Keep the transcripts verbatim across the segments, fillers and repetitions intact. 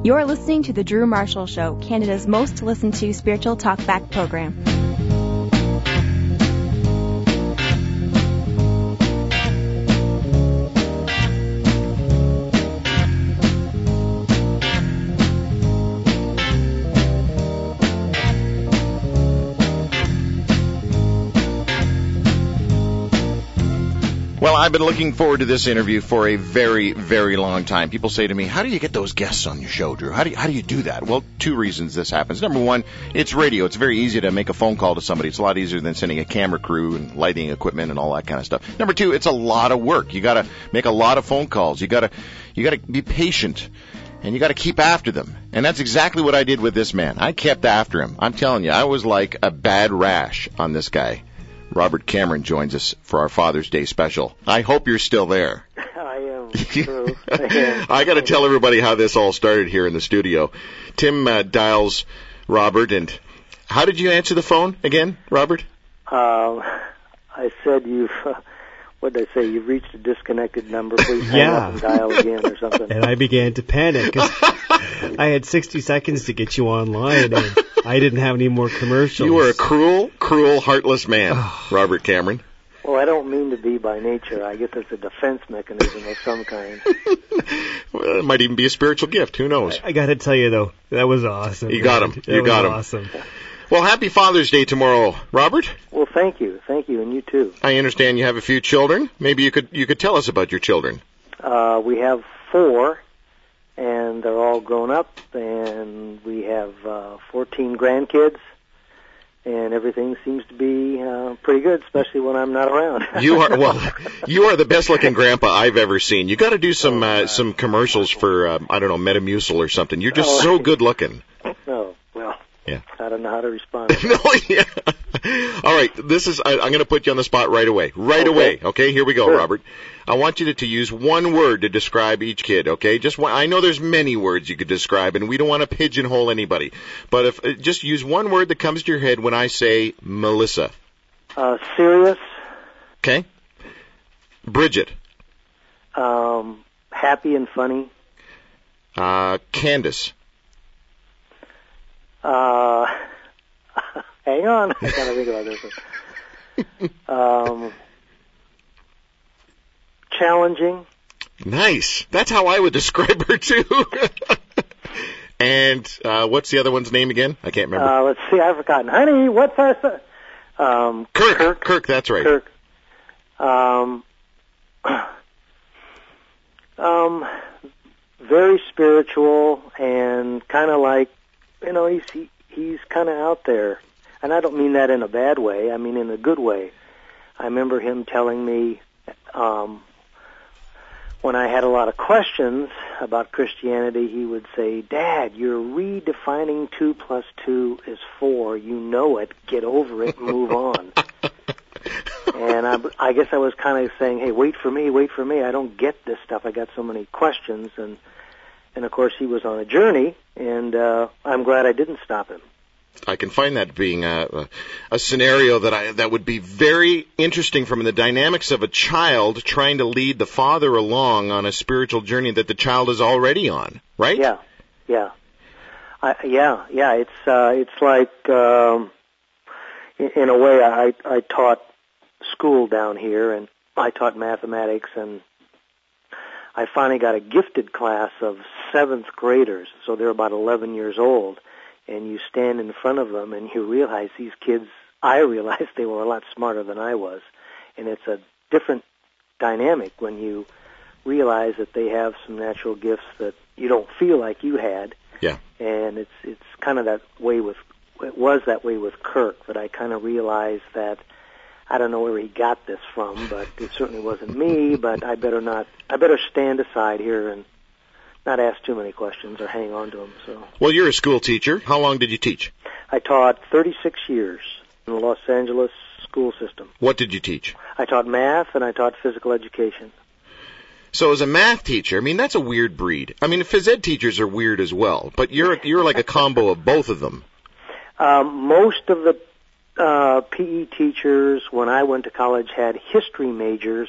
You're listening to The Drew Marshall Show, Canada's most listened to spiritual talkback program. Well, I've been looking forward to this interview for a very, very long time. People say to me, how do you get those guests on your show, Drew? How do you, how do you do that? Well, two reasons this happens. Number one, it's radio. It's very easy to make a phone call to somebody. It's a lot easier than sending a camera crew and lighting equipment and all that kind of stuff. Number two, it's a lot of work. You got to make a lot of phone calls. You got to you got to be patient. And you got to keep after them. And that's exactly what I did with this man. I kept after him. I'm telling you, I was like a bad rash on this guy. Robert Cameron joins us for our Father's Day special. I hope you're still there. I am. True. I am. I got to tell everybody how this all started here in the studio. Tim uh, dials Robert, and how did you answer the phone again, Robert? Um, I said you've, uh, what did I say, you've reached a disconnected number, please hang Yeah. up and dial again or something. And I began to panic, 'cause I had sixty seconds to get you online, and I didn't have any more commercials. You were a cruel, cruel, heartless man, Robert Cameron. Well, I don't mean to be by nature. I guess it's a defense mechanism of some kind. Well, it might even be a spiritual gift. Who knows? I got to tell you, though, that was awesome. You got him. That You was got him. awesome. Well, happy Father's Day tomorrow, Robert. Well, thank you. Thank you, and you too. I understand you have a few children. Maybe you could you could tell us about your children. Uh, we have four, and they're all grown up, and we have uh, fourteen grandkids, and everything seems to be uh, pretty good, especially when I'm not around. You are well. You are the best-looking grandpa I've ever seen. You got to do some uh, some commercials for uh, I don't know Metamucil or something. You're just Oh. so good-looking. Oh, well, Yeah. I don't know how to respond. No, yeah. All right, this is. I, I'm going to put you on the spot right away. Right Okay. away. Okay, here we go, Sure. Robert. I want you to, to use one word to describe each kid. Okay, just one. I know there's many words you could describe, and we don't want to pigeonhole anybody. But if uh, just use one word that comes to your head when I say Melissa. Uh, serious, Okay. Bridget. um, happy and funny, Uh, Candace. uh, hang on, I gotta think about this one. Um, challenging, Nice. That's how I would describe her too. And uh, what's the other one's name again? I can't remember. uh, let's see, I've forgotten. Honey, what's our, son? um, Kirk. Kirk. Kirk. That's right. Kirk. Um, um, very spiritual and kind of like, you know, he's he, he's kind of out there, and I don't mean that in a bad way. I mean in a good way. I remember him telling me um, when I had a lot of questions about Christianity, he would say, "Dad, you're redefining two plus two is four. You know it. Get over it. Move on." And I, I guess I was kind of saying, hey, wait for me, wait for me. I don't get this stuff. I got so many questions. And, and of course, he was on a journey, and uh, I'm glad I didn't stop him. I can find that being a, a, a scenario that I that would be very interesting from the dynamics of a child trying to lead the father along on a spiritual journey that the child is already on, right? Yeah, yeah. I, yeah, yeah. It's, uh, it's like, um, in, in a way, I, I taught school down here, and I taught mathematics, and I finally got a gifted class of seventh graders, so they're about eleven years old, and you stand in front of them and you realize these kids, I realized they were a lot smarter than I was, and it's a different dynamic when you realize that they have some natural gifts that you don't feel like you had. Yeah. And it's it's kind of that way with, it was that way with Kirk, that I kind of realized that I don't know where he got this from, but it certainly wasn't me. But I better not. I better stand aside here and not ask too many questions or hang on to them. So. Well, you're a school teacher. How long did you teach? I taught thirty-six years in the Los Angeles school system. What did you teach? I taught math and I taught physical education. So as a math teacher, I mean, that's a weird breed. I mean, phys ed teachers are weird as well, but you're you're like a combo of both of them. Um, most of the uh, P E teachers, when I went to college, had history majors,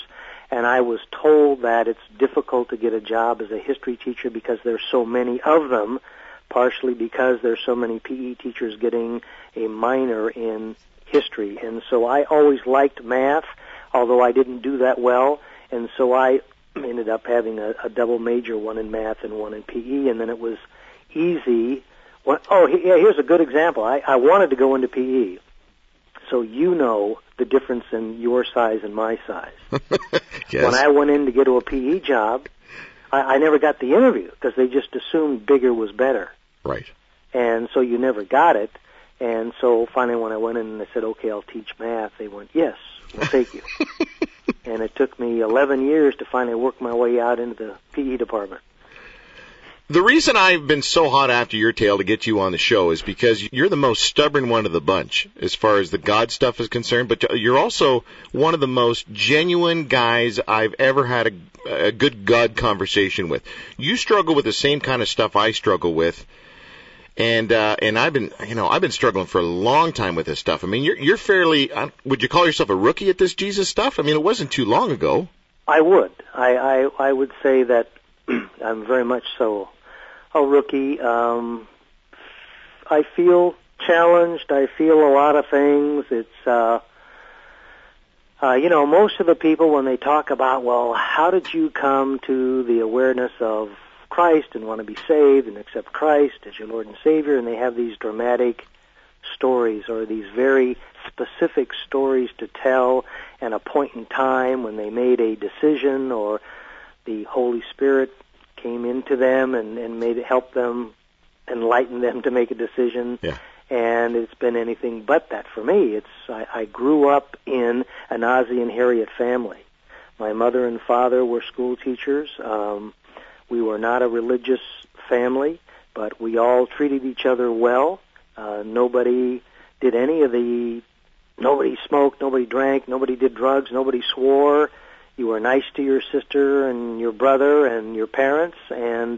and I was told that it's difficult to get a job as a history teacher because there's so many of them, partially because there's so many P E teachers getting a minor in history. And so I always liked math, although I didn't do that well, and so I ended up having a, a double major, one in math and one in P E, and then it was easy. Well, oh, yeah, here's a good example. I, I wanted to go into P E, so you know the difference in your size and my size. Yes. When I went in to get to a P E job, I, I never got the interview because they just assumed bigger was better. Right. And so you never got it. And so finally when I went in and I said, okay, I'll teach math, they went, yes, we'll take you. And it took me eleven years to finally work my way out into the P E department. The reason I've been so hot after your tail to get you on the show is because you're the most stubborn one of the bunch as far as the God stuff is concerned, but you're also one of the most genuine guys I've ever had a, a good God conversation with. You struggle with the same kind of stuff I struggle with, and uh, and I've been, you know, I've been struggling for a long time with this stuff. I mean, you're you're fairly, uh, would you call yourself a rookie at this Jesus stuff? I mean, it wasn't too long ago. I would. I I, I would say that I'm very much so a rookie. Um, I feel challenged. I feel a lot of things. It's, uh, uh, you know, most of the people when they talk about, well, how did you come to the awareness of Christ and want to be saved and accept Christ as your Lord and Savior, and they have these dramatic stories or these very specific stories to tell and a point in time when they made a decision or the Holy Spirit came into them and, and made it help them, enlighten them to make a decision. Yeah. And it's been anything but that for me. It's I, I grew up in an Ozzie and Harriet family. My mother and father were school teachers. Um, we were not a religious family, but we all treated each other well. Uh, nobody did any of the, nobody smoked, nobody drank, nobody did drugs, nobody swore. You were nice to your sister and your brother and your parents, and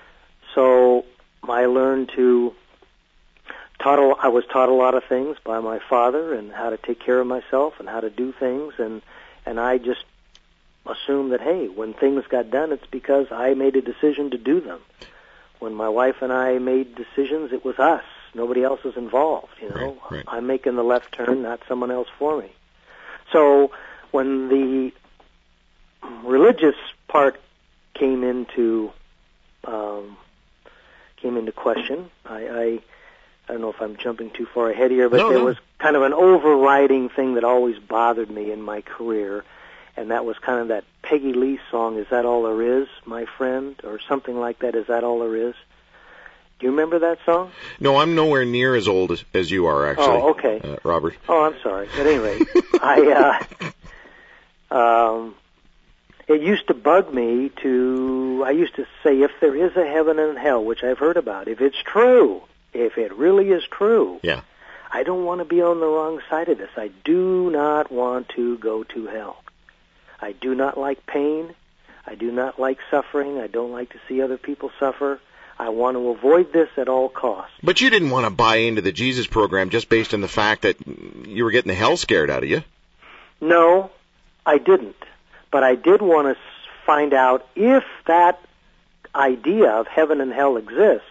so I learned to taught. A, I was taught a lot of things by my father and how to take care of myself and how to do things, and and I just assumed that hey, when things got done, it's because I made a decision to do them. When my wife and I made decisions, it was us. Nobody else was involved. You know, right, right. I'm making the left turn, not someone else for me. So when the religious part came into um, came into question. I, I I don't know if I'm jumping too far ahead here, but no, there no. was kind of an overriding thing that always bothered me in my career, and that was kind of that Peggy Lee song, "Is That All There Is, My Friend?" or something like that. Is that all there is? Do you remember that song? No, I'm nowhere near as old as, as you are, actually. Oh, okay. Uh, Robert. Oh, I'm sorry. At any rate, I uh, um. It used to bug me to, I used to say, if there is a heaven and hell, which I've heard about, if it's true, if it really is true, yeah. I don't want to be on the wrong side of this. I do not want to go to hell. I do not like pain. I do not like suffering. I don't like to see other people suffer. I want to avoid this at all costs. But you didn't want to buy into the Jesus program just based on the fact that you were getting the hell scared out of you. No, I didn't. But I did want to find out if that idea of heaven and hell exists,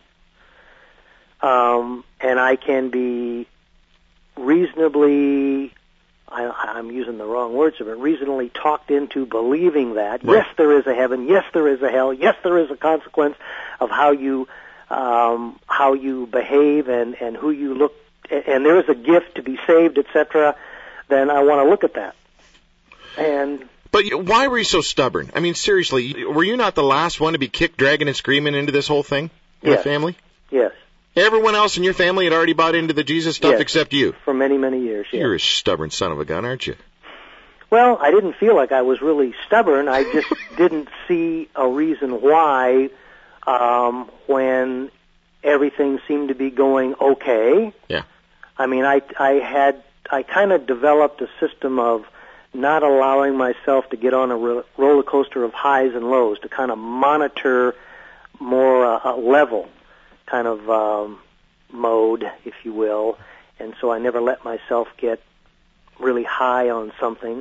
um, and I can be reasonably, I, I'm using the wrong words, but reasonably talked into believing that, right. Yes, there is a heaven, yes, there is a hell, yes, there is a consequence of how you um, how you behave and, and who you look, and there is a gift to be saved, et cetera, then I want to look at that. And But why were you so stubborn? I mean, seriously, were you not the last one to be kicked, dragging, and screaming into this whole thing in yes. the family? Yes. Everyone else in your family had already bought into the Jesus stuff yes. except you. For many, many years, yes. You're a stubborn son of a gun, aren't you? Well, I didn't feel like I was really stubborn. I just didn't see a reason why um, when everything seemed to be going okay. Yeah. I mean, I, I had, I kind of developed a system of not allowing myself to get on a ro- roller coaster of highs and lows, to kind of monitor more uh, a level kind of um, mode, if you will. And so I never let myself get really high on something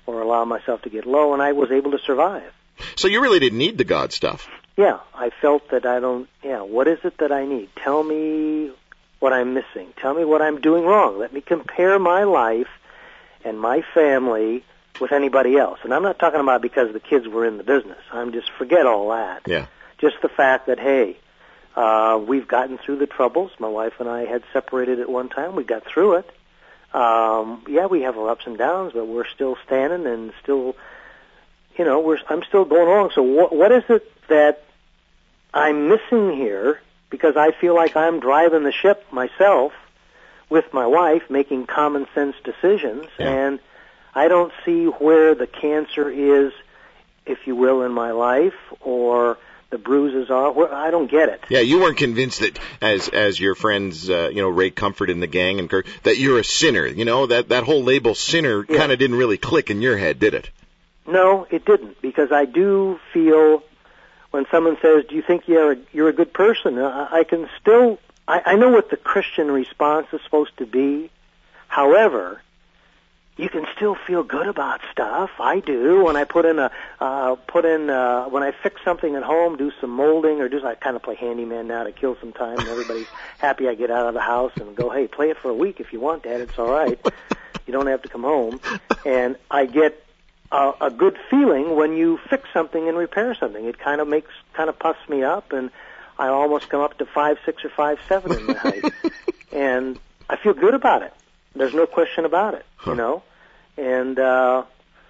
or allow myself to get low, and I was able to survive. So you really didn't need the God stuff. Yeah, I felt that I don't, yeah, what is it that I need? Tell me what I'm missing. Tell me what I'm doing wrong. Let me compare my life and my family with anybody else. And I'm not talking about because the kids were in the business. I'm just, forget all that. Yeah. Just the fact that, hey, uh, we've gotten through the troubles. My wife and I had separated at one time. We got through it. Um, yeah, we have our ups and downs, but we're still standing and still, you know, we're, I'm still going along. So what, what is it that I'm missing here? Because I feel like I'm driving the ship myself with my wife, making common sense decisions, yeah. and I don't see where the cancer is, if you will, in my life, or the bruises are. Where, I don't get it. Yeah, you weren't convinced that, as as your friends, uh, you know, Ray Comfort in the gang and Kirk, that you're a sinner. You know, that that whole label sinner yeah. kind of didn't really click in your head, did it? No, it didn't, because I do feel when someone says, "Do you think you're a, you're a good person?" I, I can still, I, I know what the Christian response is supposed to be. However, you can still feel good about stuff. I do when I put in a uh, put in uh, when I fix something at home, do some molding, or do I kind of play handyman now to kill some time. And everybody's happy I get out of the house and go, "Hey, play it for a week if you want, Dad. It's all right. You don't have to come home." And I get a, a good feeling when you fix something and repair something. It kind of makes kind of puffs me up, and I almost come up to five six or five seven in my height, and I feel good about it. There's no question about it, huh. you know. And uh,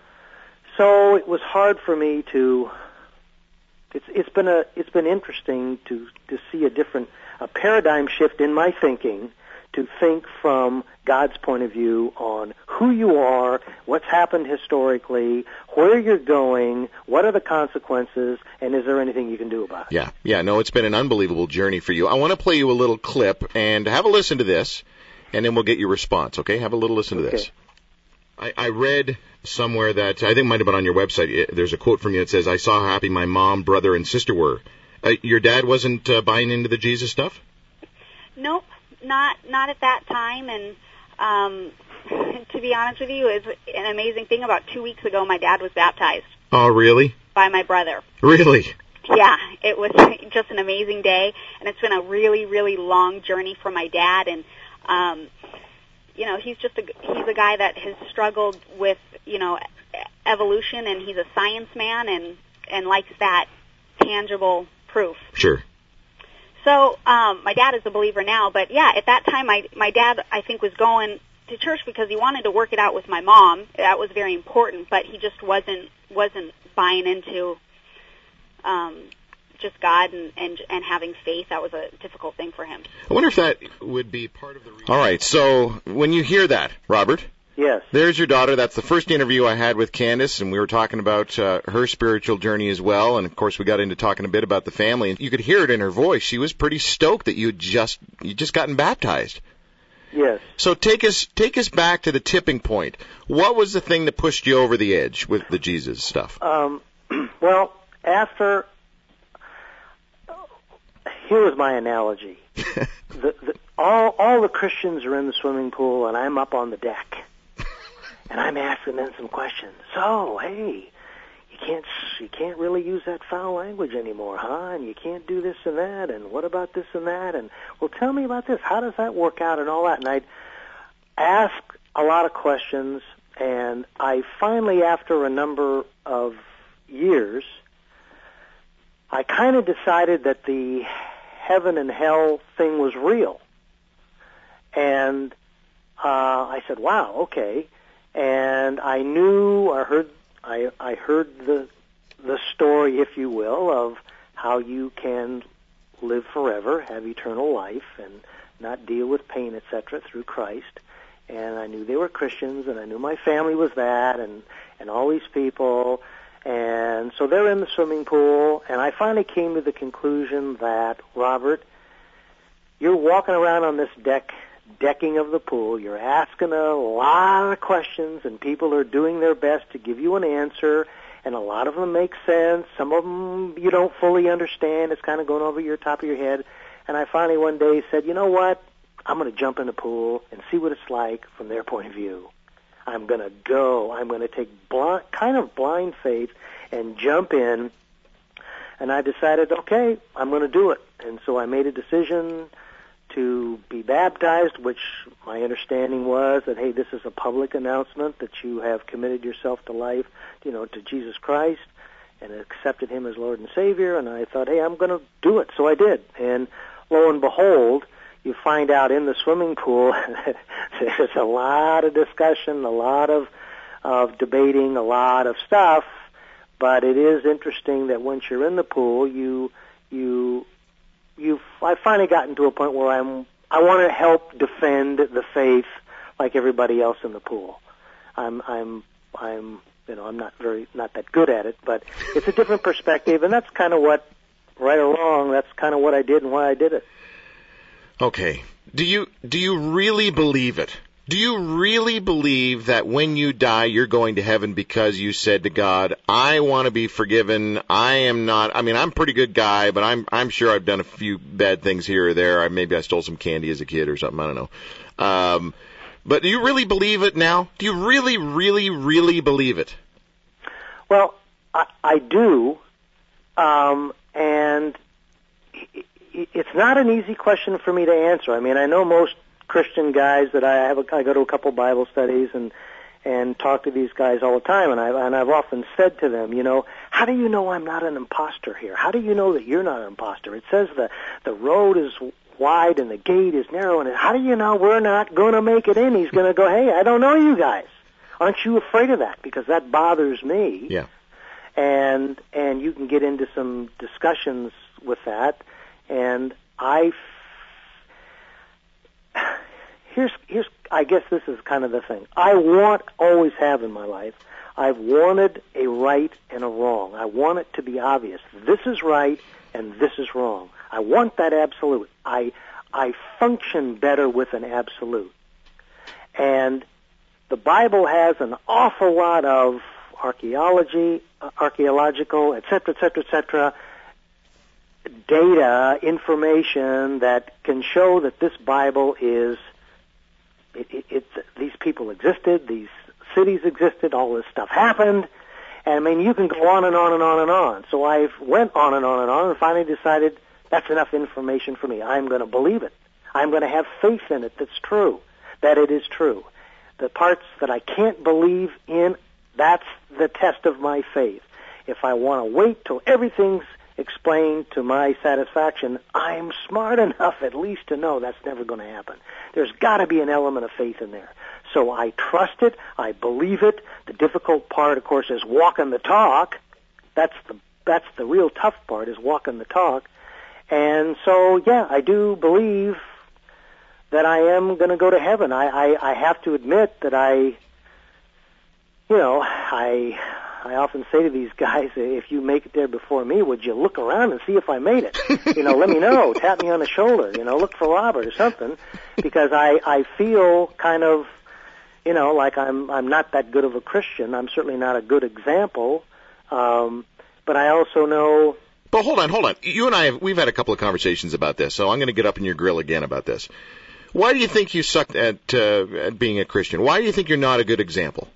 so it was hard for me to. It's it's been a it's been interesting to to see a different a paradigm shift in my thinking, to think from God's point of view on who you are, what's happened historically, where you're going, what are the consequences, and is there anything you can do about it? Yeah, yeah. No, it's been an unbelievable journey for you. I want to play you a little clip and have a listen to this, and then we'll get your response. Okay, have a little listen to Okay. this. I, I read somewhere that, I think it might have been on your website, it, there's a quote from you that says, "I saw how happy my mom, brother, and sister were." Uh, your dad wasn't uh, buying into the Jesus stuff? Nope, not not at that time. And um, to be honest with you, it's an amazing thing. About two weeks ago, my dad was baptized. Oh, really? By my brother. Really? Yeah, it was just an amazing day, and it's been a really, really long journey for my dad. And um, you know, he's just a he's a guy that has struggled with, you know, evolution, and he's a science man and and likes that tangible proof. Sure. So um, my dad is a believer now, but yeah, at that time, my my dad I think was going to church because he wanted to work it out with my mom. That was very important, but he just wasn't wasn't buying into um, just God and, and and having faith. That was a difficult thing for him. I wonder if that would be part of the reason. All right, so when you hear that, Robert, Yes. there's your daughter. That's the first interview I had with Candace, and we were talking about uh, her spiritual journey as well. And of course, we got into talking a bit about the family, and you could hear it in her voice. She was pretty stoked that you just you just gotten baptized. Yes. So take us take us back to the tipping point. What was the thing that pushed you over the edge with the Jesus stuff? Um, well, after. Here was my analogy. the, the, all, all the Christians are in the swimming pool, and I'm up on the deck, and I'm asking them some questions. So, hey, you can't you can't really use that foul language anymore, huh? And you can't do this and that, and what about this and that? And well, tell me about this. How does that work out, and all that? And I'd ask a lot of questions, and I finally, after a number of years, I kind of decided that the heaven and hell thing was real. And uh, I said, wow, okay. And I knew, I heard, I, I heard the the story, if you will, of how you can live forever, have eternal life, and not deal with pain, et cetera, through Christ. And I knew they were Christians, and I knew my family was that, and, and all these people. And so they're in the swimming pool, and I finally came to the conclusion that, Robert, you're walking around on this deck, decking of the pool, you're asking a lot of questions, and people are doing their best to give you an answer, and a lot of them make sense. Some of them you don't fully understand. It's kind of going over your top of your head. And I finally one day said, you know what? I'm going to jump in the pool and see what it's like from their point of view. I'm going to go. I'm going to take blind, kind of blind faith and jump in. And I decided, okay, I'm going to do it. And so I made a decision to be baptized, which my understanding was that, hey, this is a public announcement that you have committed yourself to life, you know, to Jesus Christ and accepted him as Lord and Savior. And I thought, hey, I'm going to do it. So I did. And lo and behold, you find out in the swimming pool that there's a lot of discussion, a lot of, of debating, a lot of stuff. But it is interesting that once you're in the pool, you, you, you, I finally gotten to a point where I'm, I want to help defend the faith like everybody else in the pool. I'm, I'm, I'm, you know, I'm not very, not that good at it, but it's a different perspective, and that's kind of what, right or wrong, that's kind of what I did and why I did it. Okay. Do you, do you really believe it? Do you really believe that when you die, you're going to heaven because you said to God, I want to be forgiven. I am not, I mean, I'm a pretty good guy, but I'm, I'm sure I've done a few bad things here or there. I, maybe I stole some candy as a kid or something. I don't know. Um, but do you really believe it now? Do you really, really, really believe it? Well, I, I do. Um, and it's not an easy question for me to answer. I mean, I know most Christian guys that I have. A, I go to a couple Bible studies and and talk to these guys all the time, and I and I've often said to them, you know, how do you know I'm not an imposter here? How do you know that you're not an imposter? It says the the road is wide and the gate is narrow, and how do you know we're not going to make it in? He's going to go, hey, I don't know you guys. Aren't you afraid of that? Because that bothers me. Yeah. And and you can get into some discussions with that, and I. Here's, here's, I guess this is kind of the thing. I want, always have in my life, I've wanted a right and a wrong. I want it to be obvious. This is right and this is wrong. I want that absolute. I, I function better with an absolute. And the Bible has an awful lot of archaeology, uh, archaeological, et cetera, et cetera, et cetera, data, information that can show that this Bible is It, it, it, these people existed, these cities existed, all this stuff happened, and I mean, you can go on and on and on and on. So I went on and on and on and finally decided that's enough information for me. I'm going to believe it. I'm going to have faith in it that's true, that it is true. The parts that I can't believe in, that's the test of my faith. If I want to wait till everything's explained to my satisfaction, I'm smart enough at least to know that's never going to happen. There's got to be an element of faith in there. So I trust it. I believe it. The difficult part, of course, is walking the talk. That's the that's the real tough part, is walking the talk. And so, yeah, I do believe that I am going to go to heaven. I, I, I have to admit that I, you know, I... I often say to these guys, if you make it there before me, would you look around and see if I made it? You know, let me know. Tap me on the shoulder. You know, look for Robert or something, because I, I feel kind of, you know, like I'm I'm not that good of a Christian. I'm certainly not a good example. Um, but I also know. But hold on, hold on. You and I have we've had a couple of conversations about this, so I'm going to get up in your grill again about this. Why do you think you suck at, uh, at being a Christian? Why do you think you're not a good example?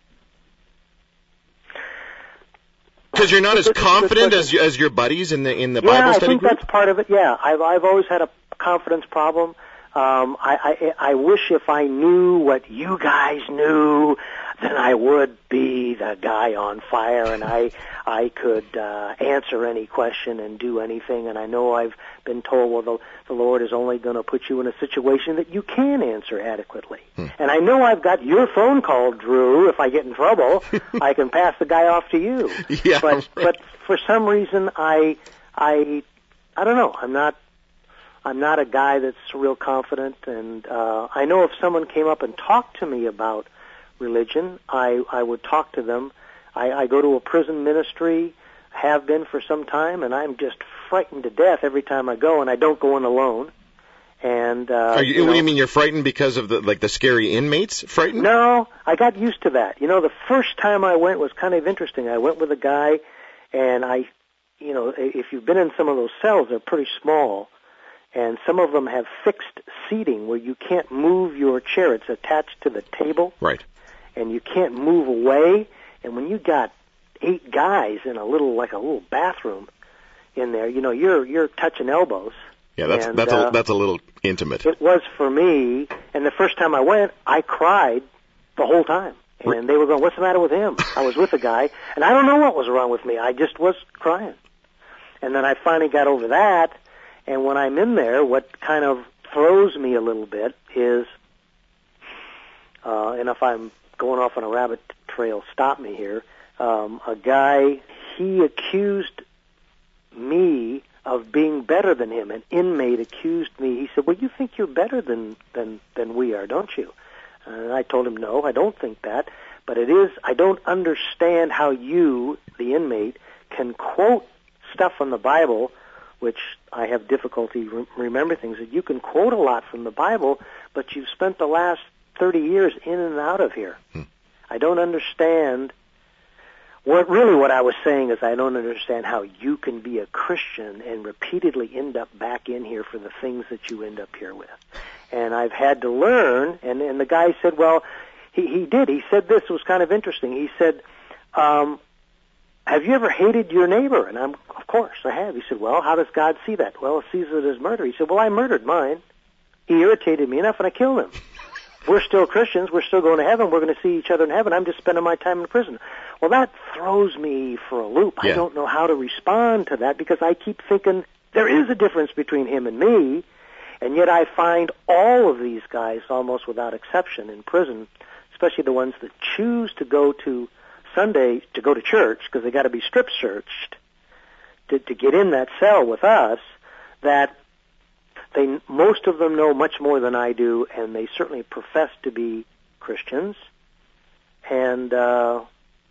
Because you're not as confident as as your buddies in the in the yeah, Bible study I think group? that's part of it. Yeah, I've I've always had a confidence problem. Um, I, I I wish if I knew what you guys knew, then I would be the guy on fire, and I I could uh, answer any question and do anything. And I know I've been told, well, the, the Lord is only going to put you in a situation that you can answer adequately. Hmm. And I know I've got your phone call, Drew. If I get in trouble, I can pass the guy off to you. Yeah, but right. but for some reason, I I I don't know. I'm not. I'm not a guy that's real confident, and uh, I know if someone came up and talked to me about religion, I, I would talk to them. I, I go to a prison ministry, have been for some time, and I'm just frightened to death every time I go, and I don't go in alone. And uh, Are you, you know, what do you mean you're frightened because of the like the scary inmates? Frightened? No, I got used to that. You know, the first time I went was kind of interesting. I went with a guy, and I, you know, if you've been in some of those cells, they're pretty small. And some of them have fixed seating where you can't move your chair. It's attached to the table. Right. and you can't move away. And when you got eight guys in a little, like a little bathroom in there, you know, you're you're touching elbows. Yeah, that's and, that's uh, a that's a little intimate. It was for me, and the first time I went, I cried the whole time. And they were going, "What's the matter with him?" I was with a guy, and I don't know what was wrong with me. I just was crying. And then I finally got over that, and when I'm in there, what kind of throws me a little bit is, uh, and if I'm going off on a rabbit trail, stop me here, um, a guy, he accused me of being better than him. An inmate accused me. He said, "Well, you think you're better than, than, than we are, don't you?" And I told him, "No, I don't think that. But it is, I don't understand how you, the inmate, can quote stuff from the Bible, which I have difficulty re- remembering things, that you can quote a lot from the Bible, but you've spent the last thirty years in and out of here. Hmm. I don't understand." What really what I was saying is I don't understand how you can be a Christian and repeatedly end up back in here for the things that you end up here with. And I've had to learn, and, and the guy said, well, he, he did. He said this was kind of interesting. He said, um, have you ever hated your neighbor? And I'm, of course, I have. He said, well, how does God see that? Well, he sees it as murder. He said, well, I murdered mine. He irritated me enough, and I killed him. We're still Christians. We're still going to heaven. We're going to see each other in heaven. I'm just spending my time in prison. Well, that throws me for a loop. Yeah. I don't know how to respond to that because I keep thinking there is a difference between him and me, and yet I find all of these guys, almost without exception, in prison, especially the ones that choose to go to Sunday, to go to church, because they got to be strip searched to, to get in that cell with us, that they, most of them know much more than I do, and they certainly profess to be Christians. And uh,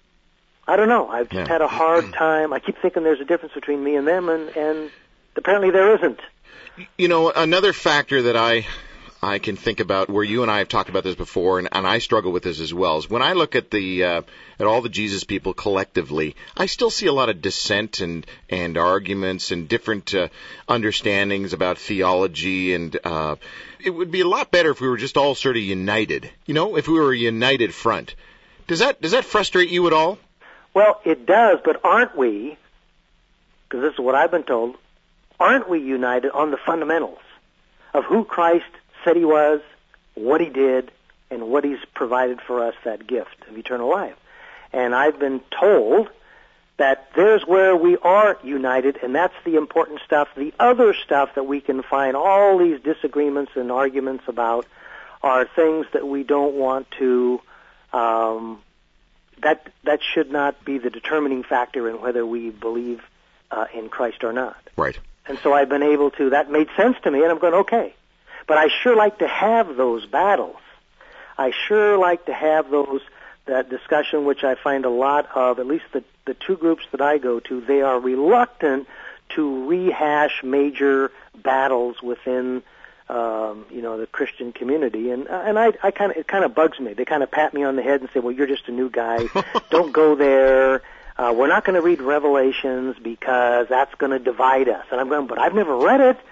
I don't know. I've just yeah. had a hard time. I keep thinking there's a difference between me and them, and, and apparently there isn't. You know, another factor that I I can think about, where you and I have talked about this before, and, and I struggle with this as well, is when I look at the uh, at all the Jesus people collectively, I still see a lot of dissent and and arguments and different uh, understandings about theology, and uh, it would be a lot better if we were just all sort of united. You know, if we were a united front. Does that does that frustrate you at all? Well, it does, but aren't we? Because this is what I've been told. Aren't we united on the fundamentals of who Christ said he was, what he did, and what he's provided for us, that gift of eternal life? And I've been told that there's where we are united, and that's the important stuff. The other stuff that we can find all these disagreements and arguments about are things that we don't want to, um, that that should not be the determining factor in whether we believe uh, in Christ or not. Right. And so I've been able to, that made sense to me, and I'm going, okay. But I sure like to have those battles. I sure like to have those, that discussion, which I find a lot of, at least the, the two groups that I go to, they are reluctant to rehash major battles within, um, you know, the Christian community. And, and I, I kind of, it kind of bugs me. They kind of pat me on the head and say, well, you're just a new guy. Don't go there. Uh, we're not going to read Revelations because that's going to divide us. And I'm going, but I've never read it.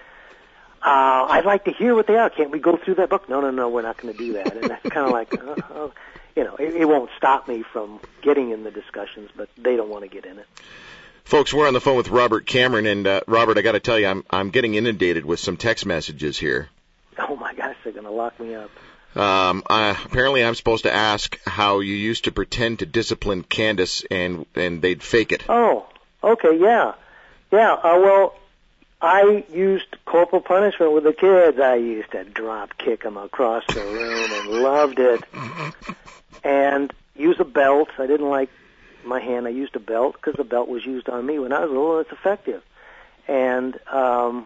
Uh, I'd like to hear what they are. Can't we go through that book? No, no, no, we're not going to do that. And that's kind of like, uh, uh, you know, it, it won't stop me from getting in the discussions, but they don't want to get in it. Folks, we're on the phone with Robert Cameron, and uh, Robert, I got to tell you, I'm I'm getting inundated with some text messages here. Oh my gosh, they're going to lock me up. Um, uh, apparently, I'm supposed to ask how you used to pretend to discipline Candace, and and they'd fake it. Oh, okay, yeah, yeah. Uh, well, I used corporal punishment with the kids. I used to drop kick them across the room and loved it. And use a belt. I didn't like my hand. I used a belt because the belt was used on me when I was little, and it's effective. And um,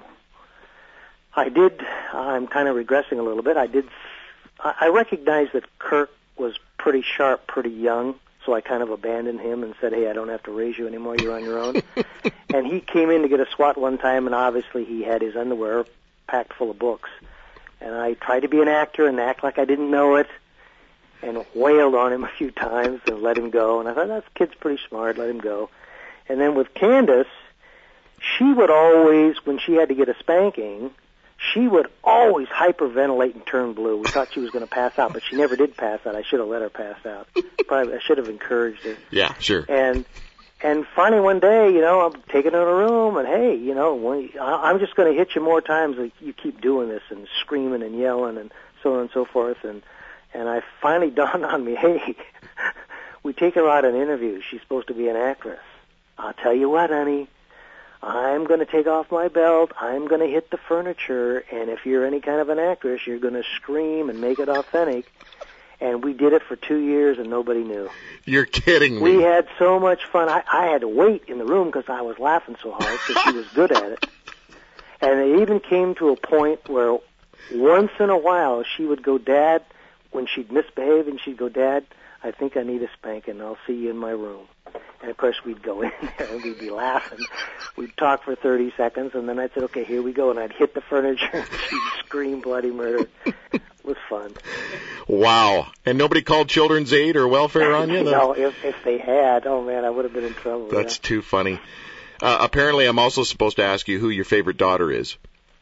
I did. I'm kind of regressing a little bit. I did. I recognized that Kirk was pretty sharp, pretty young, so I kind of abandoned him and said, hey, I don't have to raise you anymore, you're on your own. And he came in to get a swat one time, and obviously he had his underwear packed full of books. And I tried to be an actor and act like I didn't know it, and wailed on him a few times and let him go. And I thought, that kid's pretty smart, let him go. And then with Candace, she would always, when she had to get a spanking, she would always hyperventilate and turn blue. We thought she was going to pass out, but she never did pass out. I should have let her pass out. Probably I should have encouraged her. Yeah, sure. And and finally one day, you know, I'm taking her in a room, and hey, you know, when, I- I'm just going to hit you more times if you keep doing this and screaming and yelling and so on and so forth. And and I finally dawned on me, hey, we take her out on interviews. She's supposed to be an actress. I'll tell you what, honey. I'm going to take off my belt, I'm going to hit the furniture, and if you're any kind of an actress, you're going to scream and make it authentic. And we did it for two years, and nobody knew. You're kidding me. We had so much fun. I, I had to wait in the room because I was laughing so hard because she was good at it. And it even came to a point where once in a while she would go, Dad, when she'd misbehave, and she'd go, Dad, I think I need a spanking. I'll see you in my room. And, of course, we'd go in there and we'd be laughing. We'd talk for thirty seconds, and then I'd say, okay, here we go. And I'd hit the furniture, and she'd scream bloody murder. It was fun. Wow. And nobody called Children's Aid or welfare on you? No, if, if they had, oh, man, I would have been in trouble. That's yeah. too funny. Uh, apparently, I'm also supposed to ask you who your favorite daughter is.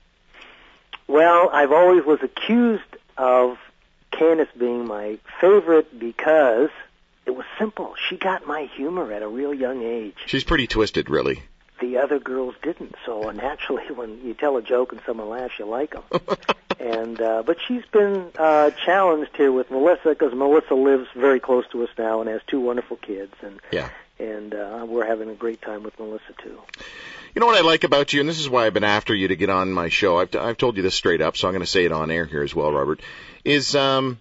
Well, I've always was accused of Candace being my favorite because it was simple. She got my humor at a real young age. She's pretty twisted, really. The other girls didn't, so naturally when you tell a joke and someone laughs, you like them. and uh, But she's been uh, challenged here with Melissa because Melissa lives very close to us now and has two wonderful kids, and yeah. and uh, we're having a great time with Melissa, too. You know what I like about you, and this is why I've been after you to get on my show. I've, I've told you this straight up, so I'm going to say it on air here as well, Robert, is um,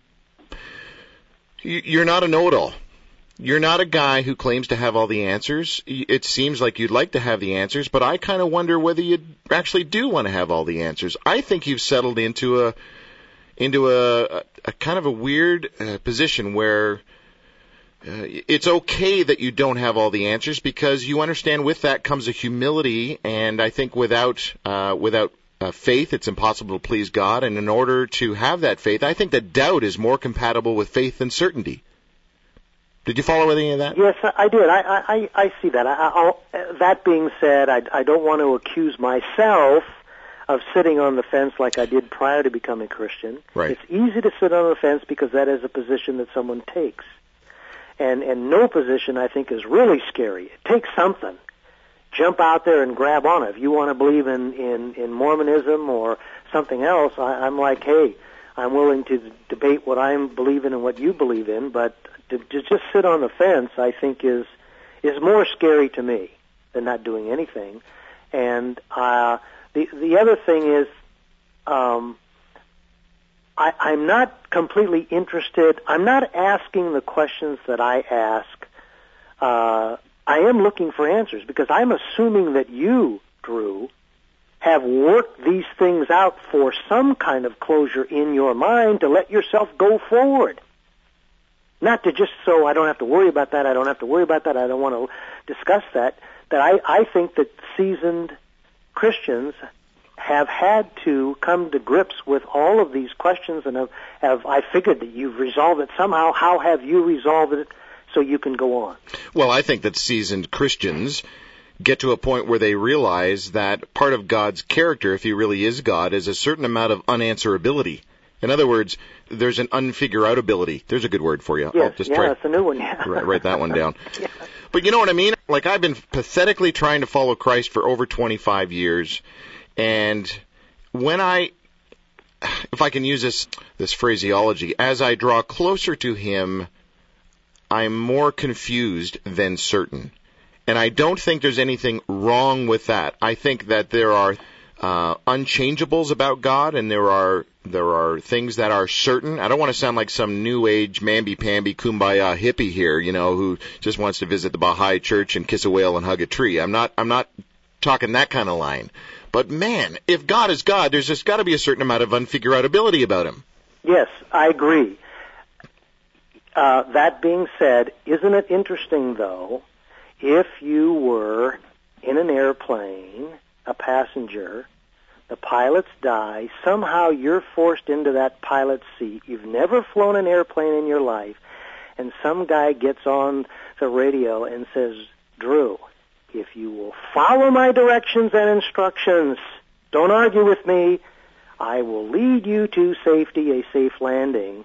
you, you're not a know-it-all. You're not a guy who claims to have all the answers. It seems like you'd like to have the answers, but I kind of wonder whether you actually do want to have all the answers. I think you've settled into a into a, a, a kind of a weird uh, position where uh, it's okay that you don't have all the answers because you understand with that comes a humility, and I think without uh, without uh, faith, it's impossible to please God. And in order to have that faith, I think that doubt is more compatible with faith than certainty. Did you follow any of that? Yes, I did. I I, I see that. I, I'll, that being said, I, I don't want to accuse myself of sitting on the fence like I did prior to becoming Christian. Right. It's easy to sit on the fence because that is a position that someone takes. And and no position, I think, is really scary. It takes something. Jump out there and grab on it. If you want to believe in, in, in Mormonism or something else, I, I'm like, hey, I'm willing to debate what I believe in and what you believe in, but to, to just sit on the fence, I think, is is more scary to me than not doing anything. And uh, the the other thing is, um, I, I'm not completely interested. I'm not asking the questions that I ask. Uh, I am looking for answers because I'm assuming that you, Drew, have worked these things out for some kind of closure in your mind to let yourself go forward. Not to just so I don't have to worry about that, I don't have to worry about that, I don't want to discuss that. That I, I think that seasoned Christians have had to come to grips with all of these questions and have, have I figured that you've resolved it somehow. How have you resolved it so you can go on? Well, I think that seasoned Christians get to a point where they realize that part of God's character, if he really is God, is a certain amount of unanswerability. In other words, there's an unfigure-outability. There's a good word for you. Yes, I'll just yeah, try, that's a new one. Yeah. write, write that one down. Yeah. But you know what I mean? Like, I've been pathetically trying to follow Christ for over twenty-five years, and when I, if I can use this this phraseology, as I draw closer to him, I'm more confused than certain. And I don't think there's anything wrong with that. I think that there are uh, unchangeables about God, and there are there are things that are certain. I don't want to sound like some new age mamby-pamby kumbaya hippie here, you know, who just wants to visit the Baha'i church and kiss a whale and hug a tree. I'm not I'm not talking that kind of line. But man, if God is God, there's just got to be a certain amount of unfigure-outability about him. Yes, I agree. Uh, that being said, isn't it interesting, though, if you were in an airplane, a passenger, the pilots die, somehow you're forced into that pilot's seat, you've never flown an airplane in your life, and some guy gets on the radio and says, Drew, if you will follow my directions and instructions, don't argue with me, I will lead you to safety, a safe landing.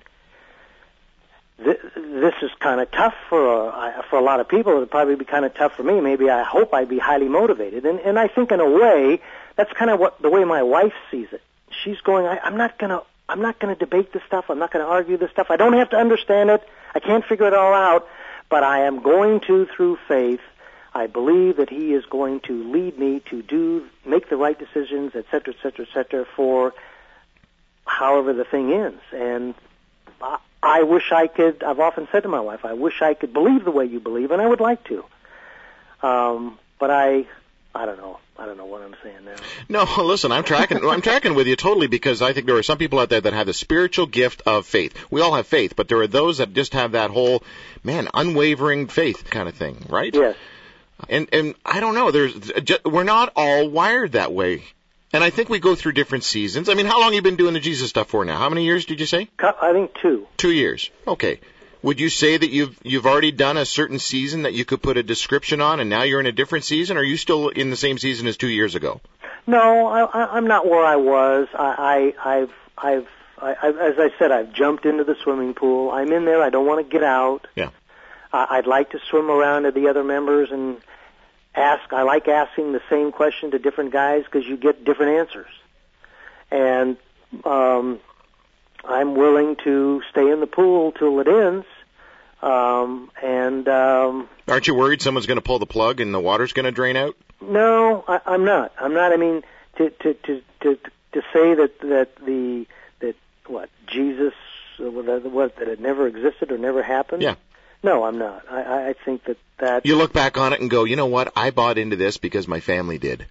Th- this is kind of tough for a, for a lot of people. It would probably be kind of tough for me. Maybe I hope I'd be highly motivated. And, and I think in a way, that's kind of what the way my wife sees it. She's going, I, I'm not going to I'm not going to debate this stuff. I'm not going to argue this stuff. I don't have to understand it. I can't figure it all out. But I am going to, through faith, I believe that he is going to lead me to do, make the right decisions, et cetera, et cetera, et cetera, for however the thing ends. And I, I wish I could, I've often said to my wife, I wish I could believe the way you believe, and I would like to. Um, but I, I don't know. I don't know what I'm saying now. No, listen, I'm tracking I'm tracking with you totally, because I think there are some people out there that have the spiritual gift of faith. We all have faith, but there are those that just have that whole, man, unwavering faith kind of thing, right? Yes. And and I don't know, there's just, we're not all wired that way. And I think we go through different seasons. I mean, how long have you been doing the Jesus stuff for now? How many years did you say? I think two. Two years. Okay. Would you say that you've you've already done a certain season that you could put a description on, and now you're in a different season? Or are you still in the same season as two years ago? No, I, I, I'm not where I was. I, I, I've, I've, I, I've, as I said, I've jumped into the swimming pool. I'm in there. I don't want to get out. Yeah. I, I'd like to swim around to the other members and ask. I like asking the same question to different guys because you get different answers. And um, I'm willing to stay in the pool till it ends. Um, and um, aren't you worried someone's going to pull the plug and the water's going to drain out? No, I, I'm not. I'm not. I mean, to to to to, to say that that the that what Jesus uh, what that it never existed or never happened. Yeah. No, I'm not. I, I think that that you look back on it and go, you know what? I bought into this because my family did.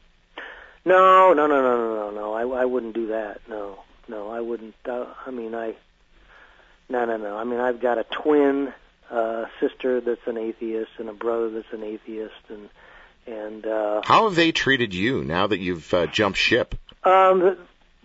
No, no, no, no, no, no, no. I, I wouldn't do that. No, no, I wouldn't. Uh, I mean, I. No, no, no. I mean, I've got a twin uh, sister that's an atheist and a brother that's an atheist, and and. Uh, How have they treated you now that you've uh, jumped ship? Um,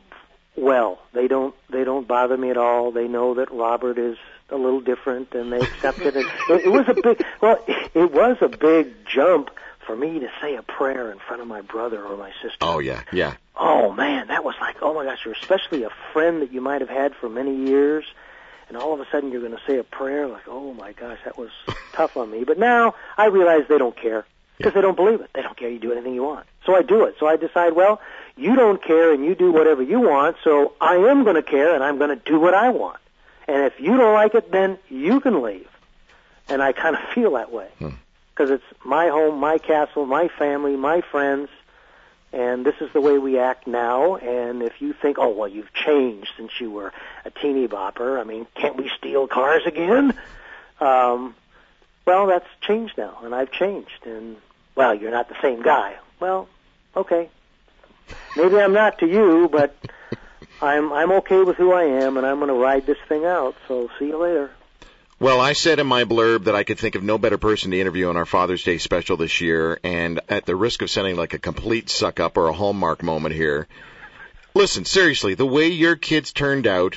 well, they don't they don't bother me at all. They know that Robert is a little different, and they accept it. it. It was a big well, it was a big jump for me to say a prayer in front of my brother or my sister. Oh yeah, yeah. Oh man, that was like, oh my gosh, you're especially a friend that you might have had for many years. And all of a sudden you're going to say a prayer like, oh, my gosh, that was tough on me. But now I realize they don't care because yeah. they don't believe it. They don't care. You do anything you want. So I do it. So I decide, well, you don't care and you do whatever you want, so I am going to care and I'm going to do what I want. And if you don't like it, then you can leave. And I kind of feel that way because hmm. it's my home, my castle, my family, my friends. And this is the way we act now. And if you think, oh, well, you've changed since you were a teeny bopper, I mean, can't we steal cars again? Um, well, that's changed now, and I've changed. And, well, you're not the same guy. Well, okay. Maybe I'm not to you, but I'm I'm okay with who I am, and I'm going to ride this thing out. So see you later. Well, I said in my blurb that I could think of no better person to interview on our Father's Day special this year, and at the risk of sounding like a complete suck-up or a Hallmark moment here, listen, seriously, the way your kids turned out,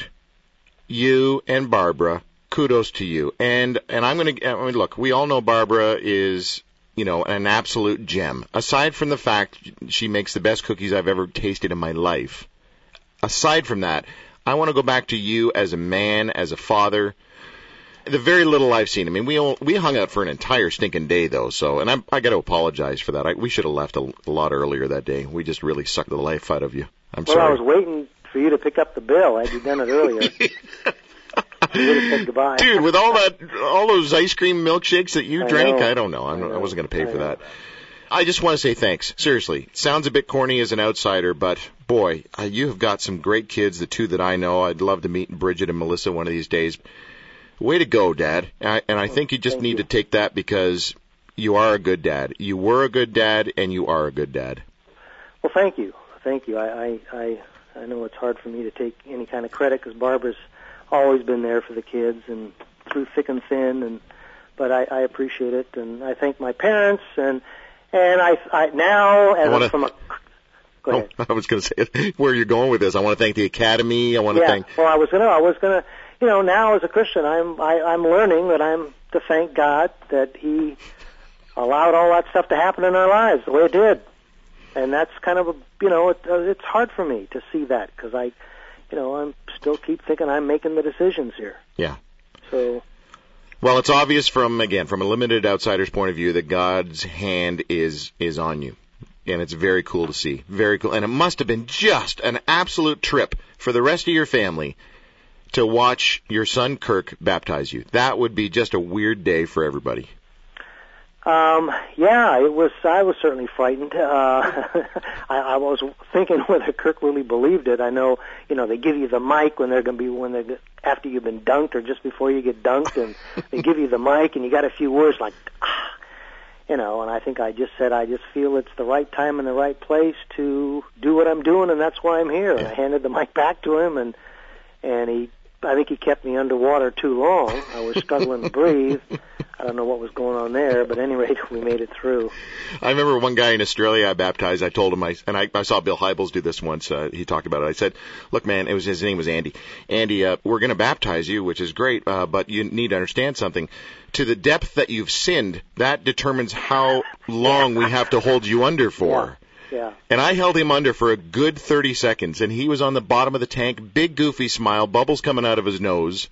you and Barbara, kudos to you. And and I'm going to, I mean, look, we all know Barbara is, you know, an absolute gem. Aside from the fact she makes the best cookies I've ever tasted in my life, aside from that, I want to go back to you as a man, as a father. The very little I've seen. I mean, we all, we hung out for an entire stinking day, though. So, and I'm, I got to apologize for that. I, we should have left a, a lot earlier that day. We just really sucked the life out of you. I'm well, sorry. Well, I was waiting for you to pick up the bill. Had you done it earlier, you would have said goodbye. Dude, with all that, all those ice cream milkshakes that you I drank, know. I don't know. I'm, I, know. I wasn't going to pay I for know. that. I just want to say thanks. Seriously, it sounds a bit corny as an outsider, but boy, uh, you have got some great kids. The two that I know, I'd love to meet Bridget and Melissa one of these days. Way to go, Dad. And I, and I think you just Thank need you. to take that because you are a good dad. You were a good dad, and you are a good dad. Well, thank you. Thank you. I, I, I, I know it's hard for me to take any kind of credit because Barbara's always been there for the kids and through thick and thin, and but I, I appreciate it, and I thank my parents, and and I, I now as I wanna, a, from a go ahead. Oh, I was going to say where you're going with this. I want to thank the Academy. I want to yeah. thank. Well, I was gonna. I was gonna. You know, now as a Christian, I'm I, I'm learning that I'm to thank God that He allowed all that stuff to happen in our lives the way it did. And that's kind of a, you know, it, uh, it's hard for me to see that because I, you know, I'm still keep thinking I'm making the decisions here. Yeah. So. Well, it's obvious from, again, from a limited outsider's point of view that God's hand is is on you. And it's very cool to see. Very cool. And it must have been just an absolute trip for the rest of your family to watch your son Kirk baptize you. That would be just a weird day for everybody. Um, yeah, it was. I was certainly frightened. Uh, I, I was thinking whether Kirk really believed it. I know, you know, they give you the mic when they're going to be when they after you've been dunked or just before you get dunked, and they give you the mic and you got a few words like, ah, you know. And I think I just said I just feel it's the right time and the right place to do what I'm doing, and that's why I'm here. And I handed the mic back to him, and and he. I think he kept me underwater too long. I was struggling to breathe. I don't know what was going on there, but at any rate, we made it through. I remember one guy in Australia I baptized. I told him, I, and I, I saw Bill Hybels do this once. Uh, he talked about it. I said, look, man, it was his name was Andy. Andy, uh, we're going to baptize you, which is great, uh, but you need to understand something. To the depth that you've sinned, that determines how long we have to hold you under for. Yeah. Yeah. And I held him under for a good thirty seconds, and he was on the bottom of the tank, big goofy smile, bubbles coming out of his nose,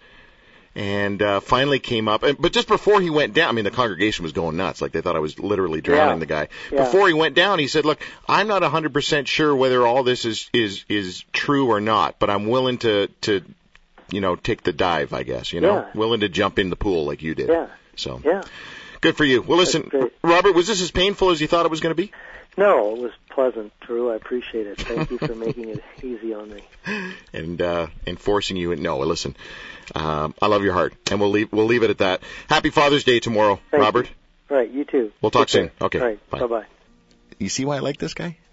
and uh, finally came up. And, but just before he went down, I mean, the congregation was going nuts. Like, they thought I was literally drowning yeah. the guy. Yeah. Before he went down, he said, look, I'm not one hundred percent sure whether all this is, is, is true or not, but I'm willing to, to, you know, take the dive, I guess, you know, yeah. willing to jump in the pool like you did. Yeah. So, yeah. Good for you. Well, listen, Robert, was this as painful as you thought it was going to be? No, it was pleasant, Drew. I appreciate it. Thank you for making it easy on me. And uh, and forcing you. No, listen, um, I love your heart, and we'll leave we'll leave it at that. Happy Father's Day tomorrow, Thank Robert. You. Right, you too. We'll talk Take soon. care. Okay. All right. Bye. Bye-bye. You see why I like this guy?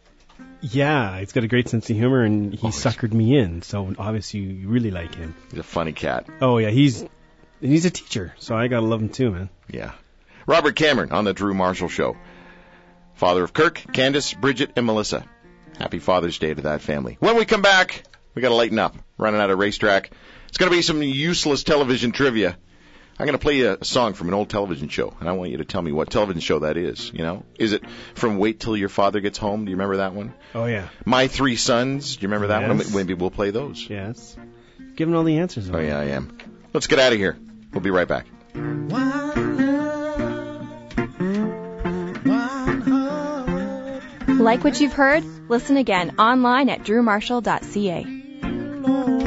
Yeah, he's got a great sense of humor, and he oh, suckered me in. So obviously, you really like him. He's a funny cat. Oh yeah, he's he's a teacher, so I gotta love him too, man. Yeah. Robert Cameron on the Drew Marshall Show. Father of Kirk, Candace, Bridget, and Melissa. Happy Father's Day to that family. When we come back, we got to lighten up. Running out of racetrack. It's going to be some useless television trivia. I'm going to play you a song from an old television show, and I want you to tell me what television show that is. You know, is it from Wait Till Your Father Gets Home? Do you remember that one? Oh yeah. My Three Sons. Do you remember that yes. one? Maybe we'll play those. Yes. Giving all the answers. Oh yeah, I am. Let's get out of here. We'll be right back. Like what you've heard? Listen again online at drew marshall dot c a.